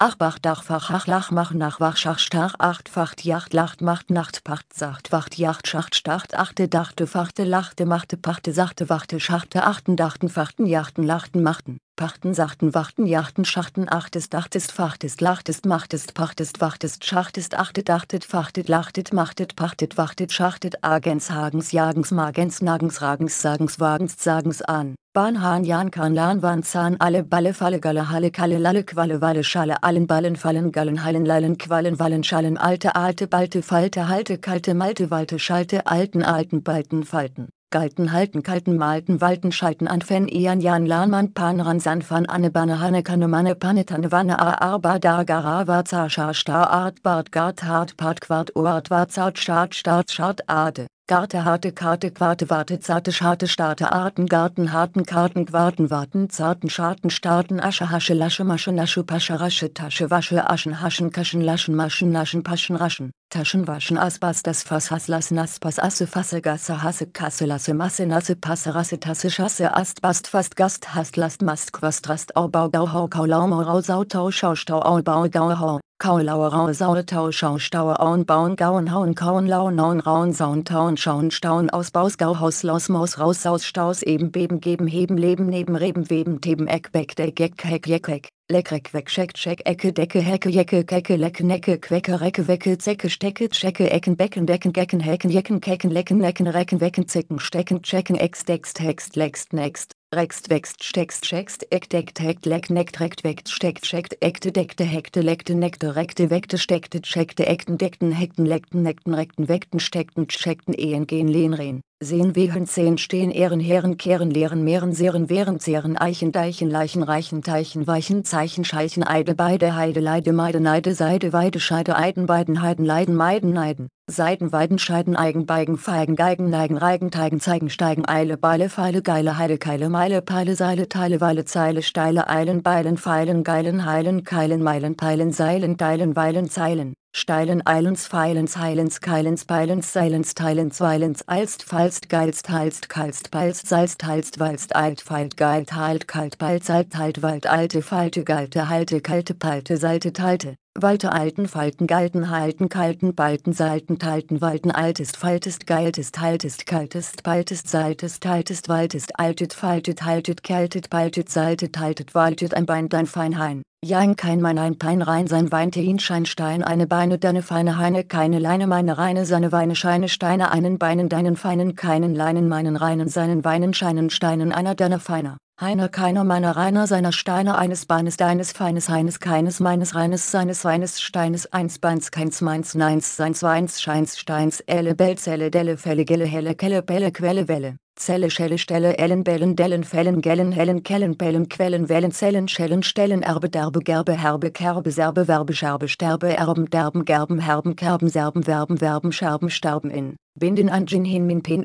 Ach Bach Dachfach Ach Lach Mach nach Wach Schach Stach Acht Facht Jacht Lacht Macht Nacht Pacht Sacht Wacht Jacht Schacht Stacht Achte Dachte Fachte Lachte Machte Pachte Sachte Wachte Schachte Achten Dachten Fachten Jachten Lachten Machten Pachten Sachten Wachten Jachten Schachten Achtest Dachtest Fachtest Lachtest Machtest Pachtest Wachtest Schachtest Achtet Achtet Fachtet Lachtet Machtet Pachtet Wachtet Schachtet Agens Hagens Jagens Magens Nagens Ragens Sagens Wagens Sagens an Bahn Hahn Jan Kahn Lahn Wahn Zahn Alle Balle Falle Galle Halle Kalle Lalle Qualle Walle Schalle Allen Ballen Fallen Gallen Hallen Lallen Quallen Wallen Schallen Alte Balte Falte Halte Kalte Malte Walte Schalte Alten Balten Falten Galten Halten Kalten Malten Walten Schalten Anfen Ian Jan Lahnmann Pan Ransan Fan Anne Banne Hanne Kanne Manne Panne Tanne Wanne Arba Da Garava Zascha Star Art Bart Gart Hart Part Quart Oart War Zart Start Ade Garte harte Karte Quarte Warte zarte Scharte Starte Arten Garten harten Karten Quarten Warten zarten Scharten Starten Asche Hasche Lasche Masche Nasche Pasche Rasche Tasche Wasche Aschen Haschen Kaschen Laschen Maschen Naschen Paschen Raschen Taschen waschen Aspas das Fass Hass lassen Aspas Asse Fasse Gasse Hasse Kasse Lasse Masse Nasse Passe Rasse Tasse Schasse Ast Bast Fast Gast Hast Last Mast Quast Rast Aubau Gau Hau Kaulau Rau Sau Tau Schau Stau Aubau Gau Hau Kaulauer Rau Saue Tau Schau Stauer Auen Bauen Gauen Hauen Kauen Lauen Nauen Rauen Sauen Tauen Schauen Stauen Ausbaus Gau Haus Laus Maus Raus Saus Staus Eben Beben Geben Heben Leben Neben Reben Weben Teben Eck Beck Deck Eck Heck Jeck Heck Leckreck Weg Scheck Scheck Ecke Decke Hecke Jecke Kecke Lecke Necke Quecke Recke Wecke Zecke Stecke Tschecke Ecken Becken Decken Gecken Hecken Jecken Kecken Lecken Necken Recken Wecken Zecken Stecken Checken Ex Dext Hext Lext Next Rext wächst steckst checkst eck deckt heckt leck neckt reckt weckt steckt checkt eckte deckte heckte leckte neckte reckte weckte steckte checkte eckten deckten heckten leckten neckten reckten weckten steckten checkten ehen gehen lehn rehn sehen wehen zehn stehen ehren heeren kehren leeren meeren seeren wehren zehren eichen deichen leichen reichen teichen weichen zeichen scheichen eide beide heide leide meide neide seide weide scheide eiden beiden heiden leiden meiden neiden Seiden Weiden Scheiden Eigen Beigen Feigen Geigen Neigen Reigen Teigen Zeigen Steigen Eile Beile Feile Geile Heile Keile Meile Peile Seile Teile Weile Zeile Steile Eilen Beilen Feilen Geilen Heilen Keilen Meilen Peilen Seilen Deilen Weilen Zeilen Steilen Eilens Feilens Heilens Keilens Peilens Seilens Teilens Weilens Eilst Feilst Geilst Heilst Keilst Peilst Seilst Heilst Weilst Eilt Feilt Geilt Heilt Kalt Peilt Seilt Halt Wald Alte Falte Galte Halte Kalte Palte Salte Talte Walte Alten Falten Galten Halten Kalten Balten Salten Talten Walten Altest Faltest Geiltest Haltest Kaltest Baltest Saltest Taltest Waltest Altet Faltet Haltet Kältet Baltet Saltet Haltet Waltet ein Bein dein Feinhain Jein kein mein ein Pein rein sein weinte ihn Scheinstein eine Beine deine feine Heine keine Leine meine Reine seine Weine Scheine Steine einen Beinen deinen feinen keinen Leinen meinen Reinen seinen Weinen Scheinen Steinen einer deiner feiner Heiner keiner meiner Reiner seiner Steine eines Beines deines feines Heines keines meines Reines seines Weines Steines eins Beins keins meins neins seins Weins Scheins Steins Elle Bell Zelle Delle Felle Gelle Helle Kelle Belle Quelle Welle Zelle Schelle Stelle Ellen Bellen Dellen Fellen Gellen Hellen Kellen Bellen Quellen Wellen Zellen Schellen Stellen Erbe Derbe Gerbe Herbe Kerbe Serbe Werbe Scherbe Sterbe Erben Derben Gerben Herben Kerben Serben Werben Scherben Sterben in Binden an Jin hin min Pin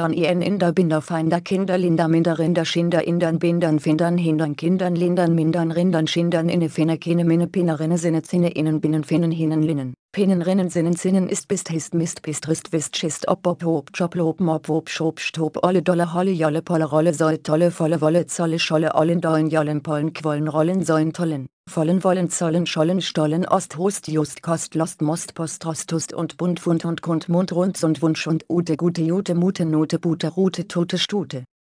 Y in der Binder Feinder Kinder Linder Minder Rinder Schinder Indern Bindern Findern Hindern Kindern Lindern Mindern Rindern Schindern Inne Finne Kine Minne Pinnerinne Sinne Zinne Innen Binnen Finnen Hinnen Linnen Pinnen Rinnen Sinnen Zinnen ist bist hist Mist bist rist wist schist ob hob Job lob mob wob schob stob olle dolle holle jolle polle rolle soll tolle volle wolle zolle scholle ollen dollen jollen pollen quollen rollen sollen tollen vollen wollen zollen schollen stollen ost host just kost lost most post rostust und bunt fund und kund mund rund und wunsch und ute gute jute mute note bute rute tote stute